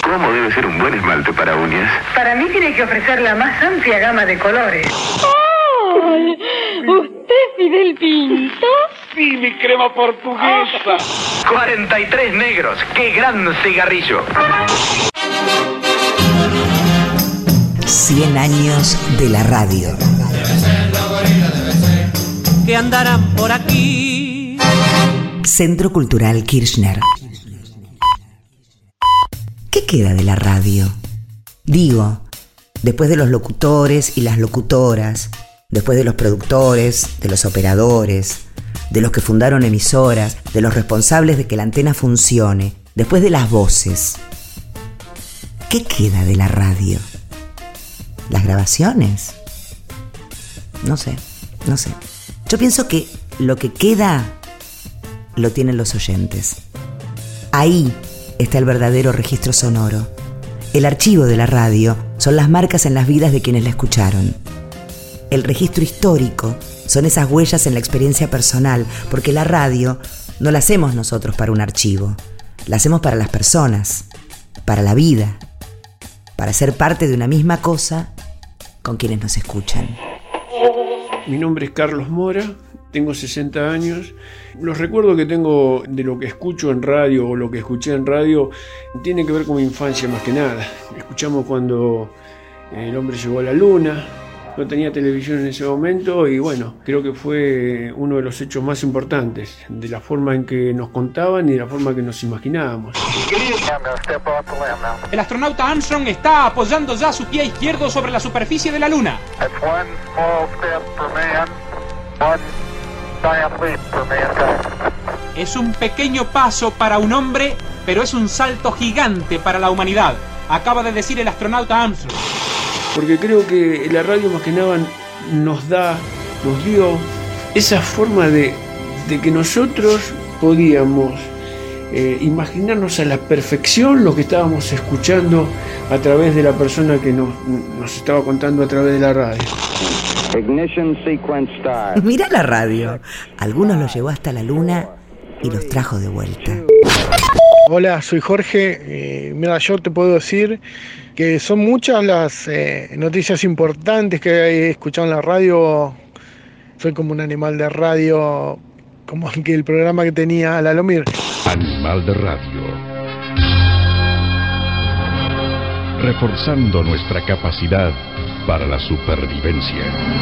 ¿Cómo debe ser un buen esmalte para uñas? Para mí tiene que ofrecer la más amplia gama de colores. ¡Ay! ¿Usted es Fidel Pinto? Sí, mi crema portuguesa. 43 negros. ¡Qué gran cigarrillo! 100 años de la radio. Que andarán por aquí. Centro Cultural Kirchner. ¿Qué queda de la radio? Digo, después de los locutores y las locutoras, después de los productores, de los operadores, de los que fundaron emisoras, de los responsables de que la antena funcione, después de las voces. ¿Qué queda de la radio? ¿Las grabaciones? No sé. Yo pienso que lo que queda lo tienen los oyentes. Ahí está el verdadero registro sonoro. El archivo de la radio son las marcas en las vidas de quienes la escucharon. El registro histórico son esas huellas en la experiencia personal, porque la radio no la hacemos nosotros para un archivo, la hacemos para las personas, para la vida, para ser parte de una misma cosa con quienes nos escuchan. Mi nombre es Carlos Mora, tengo 60 años. Los recuerdos que tengo de lo que escucho en radio o lo que escuché en radio tiene que ver con mi infancia más que nada. Escuchamos cuando el hombre llegó a la luna. No tenía televisión en ese momento y bueno, creo que fue uno de los hechos más importantes, de la forma en que nos contaban y de la forma que nos imaginábamos. El astronauta Armstrong está apoyando ya su pie izquierdo sobre la superficie de la Luna. Es un pequeño paso para un hombre, pero es un salto gigante para la humanidad, acaba de decir el astronauta Armstrong. Porque creo que la radio más que nada nos dio esa forma de que nosotros podíamos imaginarnos a la perfección lo que estábamos escuchando a través de la persona que nos estaba contando a través de la radio. Ignition sequence start. Mira la radio. Algunos los llevó hasta la luna y los trajo de vuelta. Hola, soy Jorge. Mira, yo te puedo decir que son muchas las noticias importantes que he escuchado en la radio. Soy como un animal de radio, como que el programa que tenía Lalomir. Animal de radio. Reforzando nuestra capacidad para la supervivencia.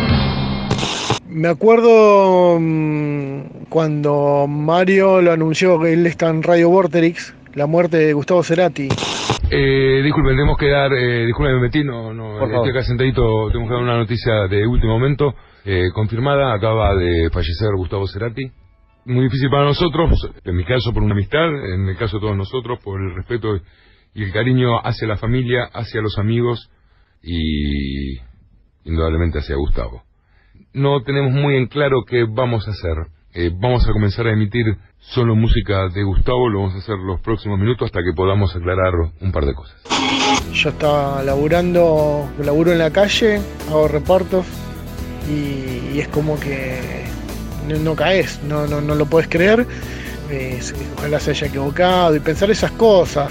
Me acuerdo cuando Mario lo anunció que él está en Radio Vorterix, la muerte de Gustavo Cerati. Disculpen, tenemos que dar, disculpen, me metí, no, estoy acá sentadito, tenemos que dar una noticia de último momento, confirmada, acaba de fallecer Gustavo Cerati. Muy difícil para nosotros, en mi caso por una amistad, en el caso de todos nosotros por el respeto y el cariño hacia la familia, hacia los amigos y indudablemente hacia Gustavo. No tenemos muy en claro qué vamos a hacer. Vamos a comenzar a emitir solo música de Gustavo, lo vamos a hacer los próximos minutos hasta que podamos aclarar un par de cosas. Yo estaba laburo en la calle, hago repartos y es como que no caes, no lo puedes creer. Ojalá se haya equivocado y pensar esas cosas.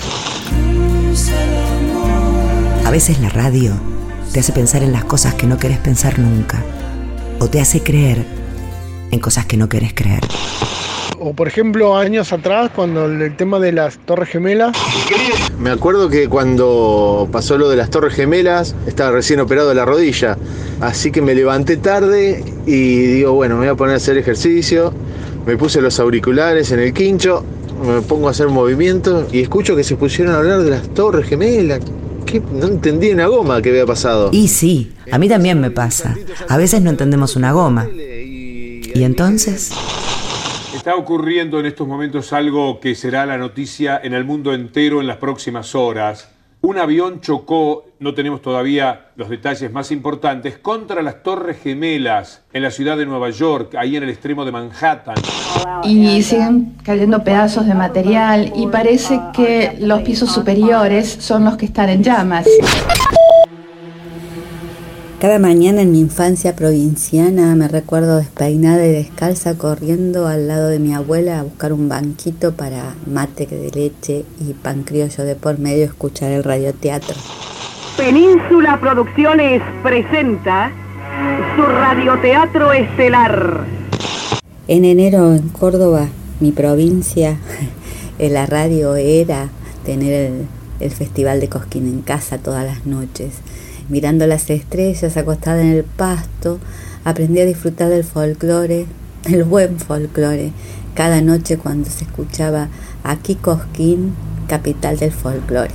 A veces la radio te hace pensar en las cosas que no querés pensar nunca, o te hace creer en cosas que no querés creer. O por ejemplo, años atrás, cuando el tema de las Torres Gemelas. Me acuerdo que cuando pasó lo de las Torres Gemelas, estaba recién operado de la rodilla, así que me levanté tarde y digo, bueno, me voy a poner a hacer ejercicio, me puse los auriculares en el quincho, me pongo a hacer movimiento y escucho que se pusieron a hablar de las Torres Gemelas. ¿Qué? No entendí una goma que había pasado. Y sí, a mí también me pasa. A veces no entendemos una goma. ¿Y entonces? Está ocurriendo en estos momentos algo que será la noticia en el mundo entero en las próximas horas. Un avión chocó, no tenemos todavía los detalles más importantes, contra las Torres Gemelas en la ciudad de Nueva York, ahí en el extremo de Manhattan. Y siguen cayendo pedazos de material y parece que los pisos superiores son los que están en llamas. Cada mañana en mi infancia provinciana me recuerdo despeinada y descalza corriendo al lado de mi abuela a buscar un banquito para mate de leche y pan criollo de por medio escuchar el radioteatro. Península Producciones presenta su radioteatro estelar. En enero en Córdoba, mi provincia, en la radio era tener el Festival de Cosquín en casa todas las noches. Mirando las estrellas, acostada en el pasto, aprendí a disfrutar del folclore, el buen folclore, cada noche cuando se escuchaba aquí Cosquín, capital del folclore.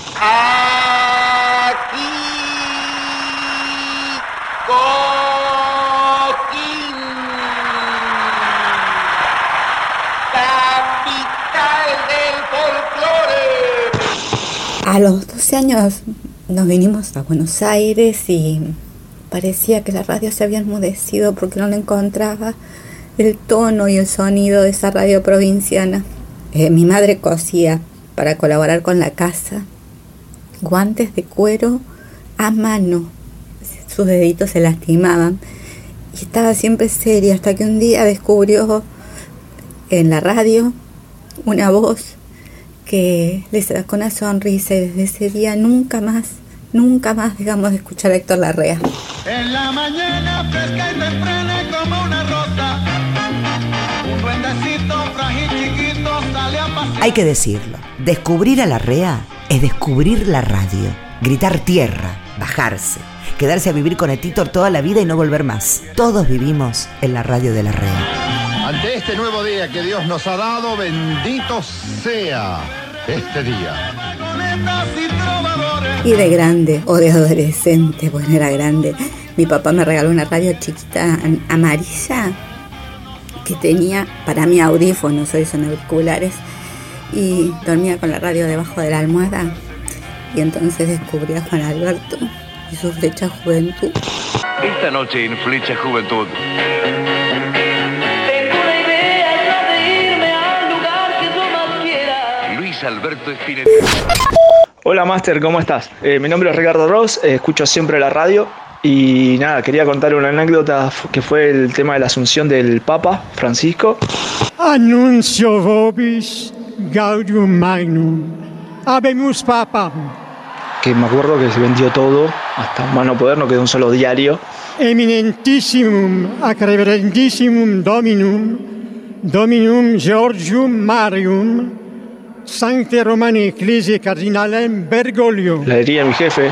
Aquí Cosquín, capital del folclore. A los 12 años nos vinimos a Buenos Aires y parecía que la radio se había enmudecido porque no le encontraba el tono y el sonido de esa radio provinciana. Mi madre cosía para colaborar con la casa, guantes de cuero a mano, sus deditos se lastimaban y estaba siempre seria hasta que un día descubrió en la radio una voz que le sacó una sonrisa y desde ese día nunca más dejamos de escuchar a Héctor Larrea. En la mañana fresca y temprana como una rosa, un duendecito frágil chiquito sale a pasear. Hay que decirlo, descubrir a Larrea es descubrir la radio, gritar tierra, bajarse, quedarse a vivir con Héctor toda la vida y no volver más. Todos vivimos en la radio de Larrea. Ante este nuevo día que Dios nos ha dado, bendito sea este día. Y de grande, o de adolescente, bueno, era grande, mi papá me regaló una radio chiquita amarilla que tenía para mí audífonos, hoy son auriculares, y dormía con la radio debajo de la almohada. Y entonces descubrí a Juan Alberto y su Flecha Juventud. Esta noche en Flecha Juventud. Alberto Espinel. Hola Master, ¿cómo estás? Mi nombre es Ricardo Ross, escucho siempre la radio y nada, quería contar una anécdota que fue el tema de la asunción del Papa Francisco. Annuncio vobis gaudium magnum, habemus papam. Que me acuerdo que se vendió todo, hasta más no poder, no quedó un solo diario. Eminentissimum ac reverendissimum Dominum Georgium Marium, Sancte Romani Ecclesiae Cardinalem Bergoglio. La diría mi jefe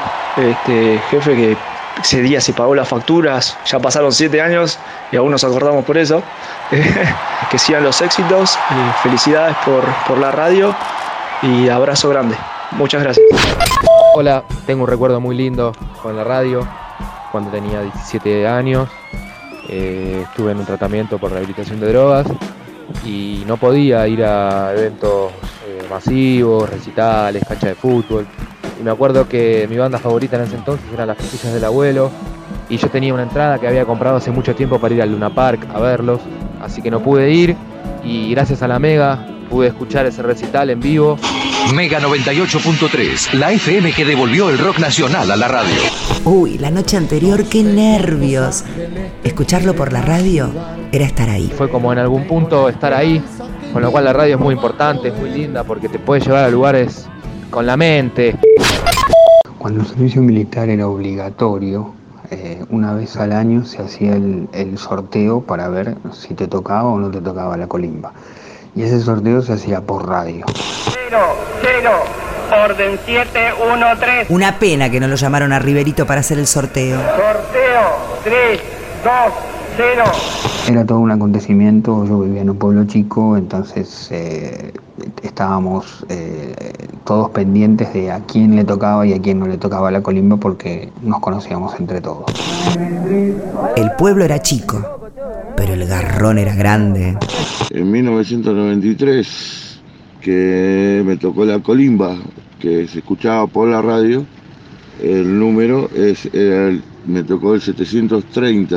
que ese día se pagó las facturas, ya pasaron 7 años y aún nos acordamos por eso. Que sigan los éxitos, felicidades por la radio y abrazo grande. Muchas gracias. Hola, tengo un recuerdo muy lindo con la radio. Cuando tenía 17 años, estuve en un tratamiento por rehabilitación de drogas y no podía ir a eventos masivos, recitales, canchas de fútbol. Y me acuerdo que mi banda favorita en ese entonces eran Las Costillas del Abuelo y yo tenía una entrada que había comprado hace mucho tiempo para ir al Luna Park a verlos, así que no pude ir y gracias a la Mega pude escuchar ese recital en vivo. Mega 98.3, la FM que devolvió el rock nacional a la radio. Uy, la noche anterior, qué nervios. Escucharlo por la radio era estar ahí. Fue como en algún punto estar ahí, con lo cual la radio es muy importante, es muy linda porque te puede llevar a lugares con la mente. Cuando el servicio militar era obligatorio, una vez al año se hacía el sorteo para ver si te tocaba o no te tocaba la colimba. Y ese sorteo se hacía por radio. 0, orden 713. Una pena que no lo llamaron a Riverito para hacer el sorteo. Sorteo 3, 2, 0. Era todo un acontecimiento, yo vivía en un pueblo chico, entonces estábamos todos pendientes de a quién le tocaba y a quién no le tocaba la colimba porque nos conocíamos entre todos. El pueblo era chico, pero el garrón era grande. En 1993, que me tocó la colimba, que se escuchaba por la radio, el número me tocó el 730.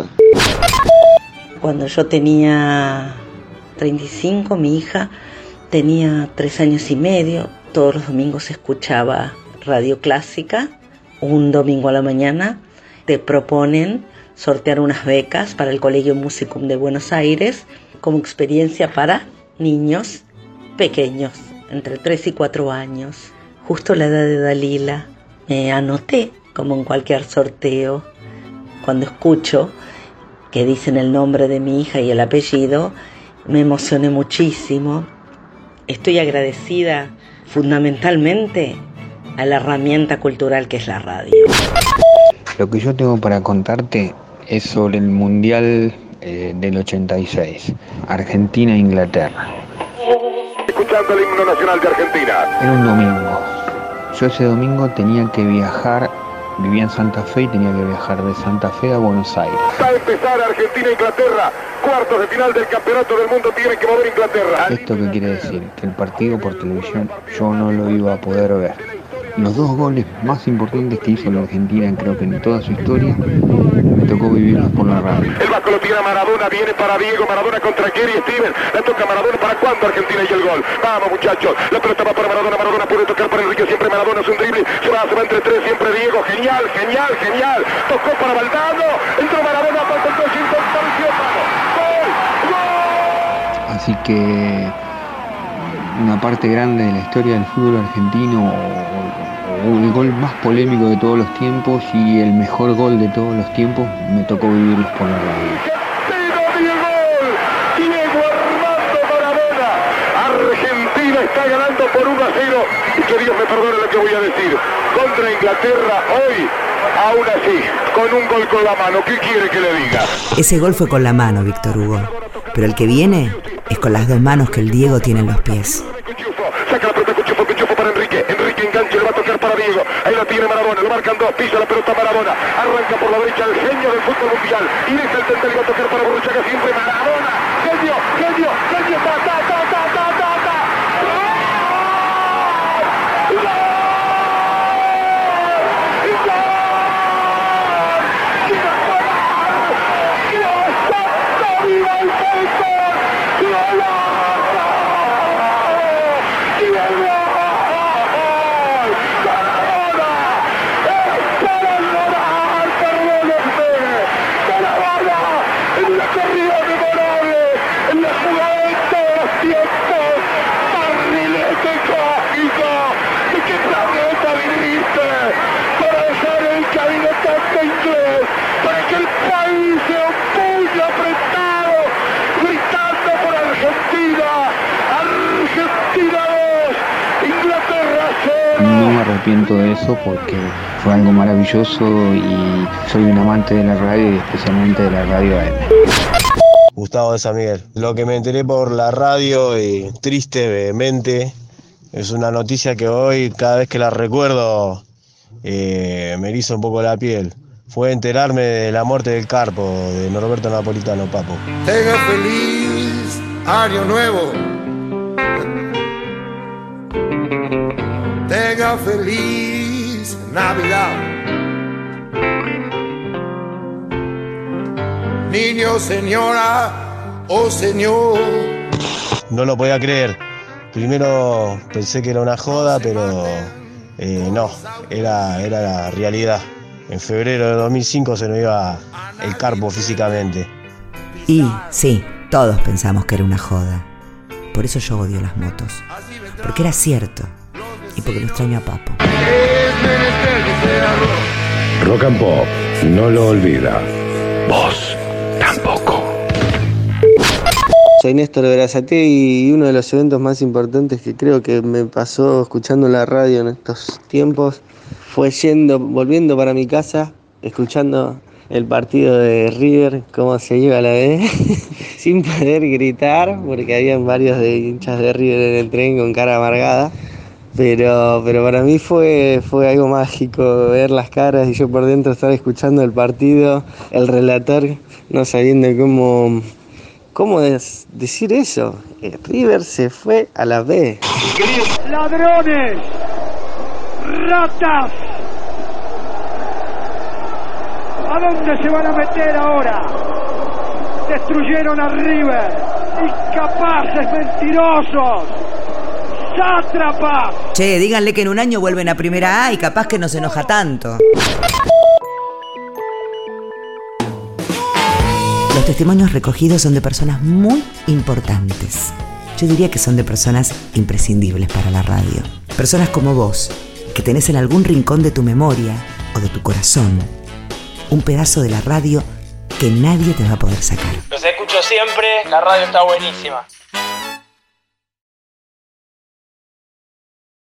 Cuando yo tenía 35, mi hija tenía 3 años y medio. Todos los domingos escuchaba radio clásica, un domingo a la mañana te proponen sortear unas becas para el Colegio Musicum de Buenos Aires como experiencia para niños pequeños, entre 3 y 4 años. Justo la edad de Dalila. Me anoté, como en cualquier sorteo. Cuando escucho que dicen el nombre de mi hija y el apellido, me emocioné muchísimo. Estoy agradecida fundamentalmente a la herramienta cultural que es la radio. Lo que yo tengo para contarte es sobre el Mundial del 86, Argentina-Inglaterra. Escuchando el himno nacional de Argentina. Era un domingo. Yo ese domingo tenía que viajar, vivía en Santa Fe y tenía que viajar de Santa Fe a Buenos Aires. Va a empezar Argentina-Inglaterra. Cuartos de final del campeonato del mundo, tiene que mover Inglaterra. ¿Esto qué quiere decir? Que el partido por televisión yo no lo iba a poder ver. Los 2 goles más importantes que hizo la Argentina, creo que en toda su historia, me tocó vivirlos por la radio. El vasco lo tiene a Maradona, viene para Diego, Maradona contra Kerry Steven, la toca Maradona. ¿Para cuándo Argentina y el gol? Vamos muchachos, la pelota va para Maradona, Maradona puede tocar para Enrique, siempre Maradona es un drible, se va entre 3, siempre Diego, genial, tocó para Valdano, entró Maradona, para el gol, Así que una parte grande de la historia del fútbol argentino, o el gol más polémico de todos los tiempos y el mejor gol de todos los tiempos, me tocó vivirlos por la radio. Diego Armando Maradona. Argentina está ganando por 1-0 y que Dios me perdone lo que voy a decir. Contra Inglaterra hoy, aún así, con un gol con la mano. ¿Qué quiere que le diga? Ese gol fue con la mano, Víctor Hugo. Pero el que viene es con las 2 manos que el Diego tiene en los pies. Saca la pelota Cuchufo para Enrique. Enrique engancha, le va a tocar para Diego. Ahí la tiene Maradona, lo marcan 2, pisa la pelota Maradona. Arranca por la derecha el genio del fútbol mundial. Y deja el central y va a tocar para Burruchaga, siempre Maradona. Genio, para que el país se opulle apretado, gritando por Argentina. Argentina 2, Inglaterra 0. No me arrepiento de eso porque fue algo maravilloso y soy un amante de la radio y especialmente de la radio AM. Gustavo de San Miguel. Lo que me enteré por la radio y triste, vehemente, es una noticia que hoy, cada vez que la recuerdo, me eriza un poco la piel. Fue enterarme de la muerte del Carpo, de Norberto Napolitano, Papo. Tenga feliz año nuevo. Tenga feliz Navidad. Niño, señora o señor. No lo podía creer. Primero pensé que era una joda, pero no, era la realidad. En febrero de 2005 se nos iba el Carpo físicamente. Y sí, todos pensamos que era una joda. Por eso yo odio las motos. Porque era cierto. Y porque lo extraño a Papo. Rock and Pop no lo olvida. Vos tampoco. Soy Néstor Berazategui y uno de los eventos más importantes que creo que me pasó escuchando la radio en estos tiempos fue volviendo para mi casa, escuchando el partido de River, cómo se lleva la B, sin poder gritar, porque habían varios de hinchas de River en el tren con cara amargada. Pero para mí fue algo mágico ver las caras y yo por dentro estar escuchando el partido, el relator no sabiendo cómo decir eso. River se fue a la B. ¡Ladrones! ¡Ratas! ¿A dónde se van a meter ahora? Destruyeron a River. Incapaces, mentirosos. ¡Sátrapas! Che, díganle que en un año vuelven a Primera A y capaz que no se enoja tanto. Los testimonios recogidos son de personas muy importantes. Yo diría que son de personas imprescindibles para la radio. Personas como vos, que tenés en algún rincón de tu memoria o de tu corazón un pedazo de la radio que nadie te va a poder sacar. Los escucho siempre, la radio está buenísima.